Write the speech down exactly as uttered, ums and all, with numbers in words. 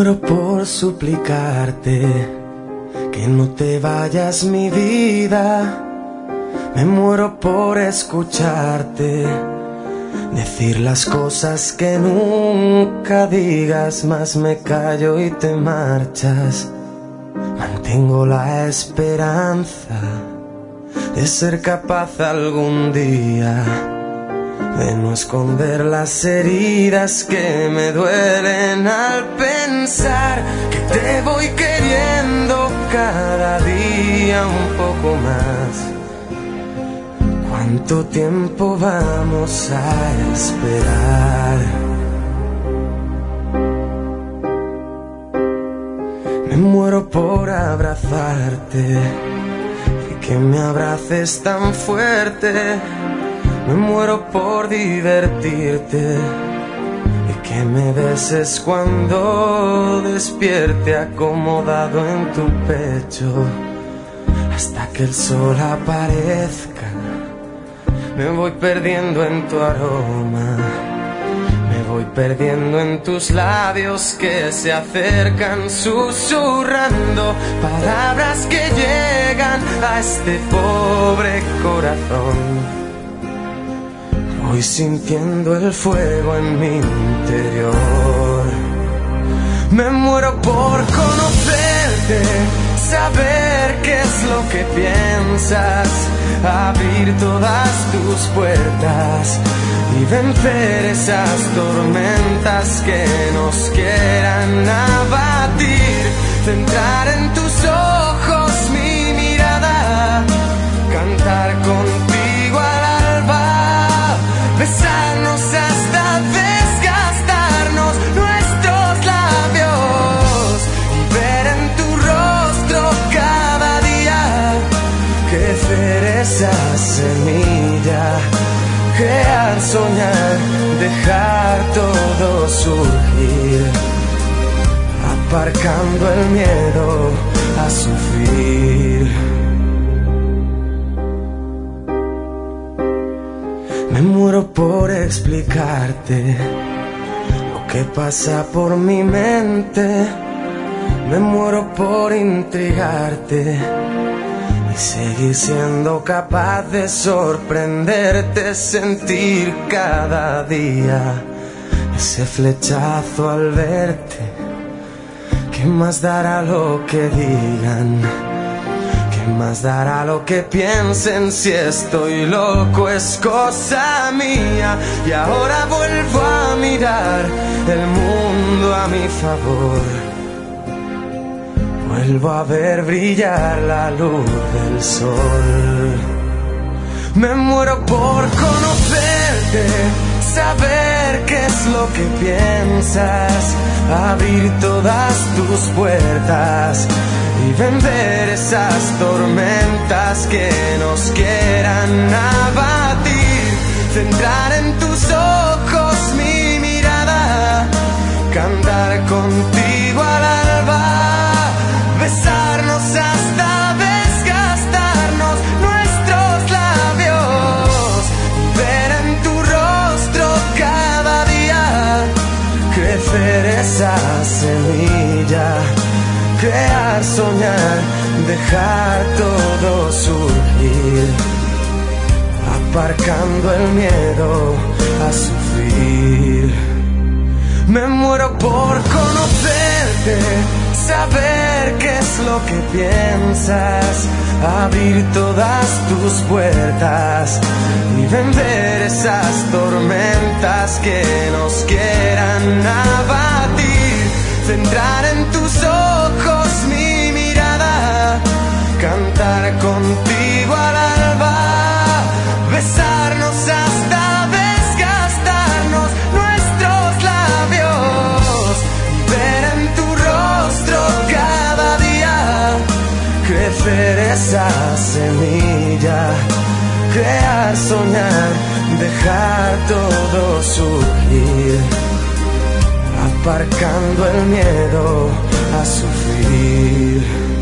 muero por suplicarte que no te vayas, mi vida. Me muero por escucharte decir las cosas que nunca digas, mas me callo y te marchas. Mantengo la esperanza de ser capaz algún día de no esconder las heridas que me duelen al pensar que te voy queriendo cada día un poco más. ¿Cuánto tiempo vamos a esperar? Me muero por abrazarte y que me abraces tan fuerte. Me muero por divertirte y que me beses cuando despierte acomodado en tu pecho hasta que el sol aparezca. Me voy perdiendo en tu aroma, me voy perdiendo en tus labios que se acercan susurrando palabras que llegan a este pobre corazón. Voy sintiendo el fuego en mi interior. Me muero por conocerte, saber qué es lo que piensas, abrir todas tus puertas y vencer esas tormentas que nos quieran abatir. Centrar en tus ojos mi mirada, cantar contigo al alba, besarnos hasta desgastarnos nuestros labios y ver en tu rostro cada día crecer esa semilla, crear, soñar, dejar todo surgir, aparcando el miedo a sufrir. Me muero por explicarte lo que pasa por mi mente. Me muero por intrigarte y seguir siendo capaz de sorprenderte, sentir cada día ese flechazo al verte. ¿Qué más dará lo que digan? ¿Qué más dará lo que piensen? Si estoy loco es cosa mía. Y ahora vuelvo a mirar el mundo a mi favor. Vuelvo a ver brillar la luz del sol. Me muero por conocerte, saber qué es lo que piensas, abrir todas tus puertas y vencer esas tormentas que nos quieran abatir. Centrar en tus ojos mi mirada, cantar contigo al alba, besarnos hasta desgastarnos nuestros labios y ver en tu rostro cada día crecer esa semilla, crear, soñar, dejar todo surgir, aparcando el miedo a sufrir. Me muero por conocerte, saber qué es lo que piensas, abrir todas tus puertas y vencer esas tormentas que nos quieran abatir. Centrar en tus ojos mi mirada, cantar contigo al alba, besarnos hasta desgastarnos nuestros labios y ver en tu rostro cada día crecer esa semilla, crear, soñar, dejar todo surgir, aparcando el miedo a sufrir.